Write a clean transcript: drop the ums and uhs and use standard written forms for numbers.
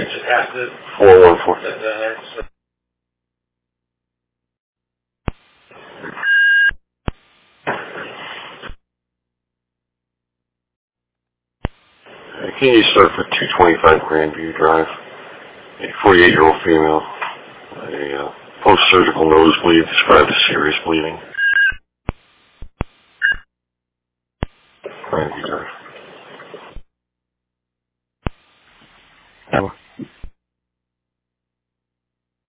acid. 414. Can you start for 225 Grandview Drive? A 48-year-old female. A post-surgical nosebleed described as serious bleeding. Grandview Drive.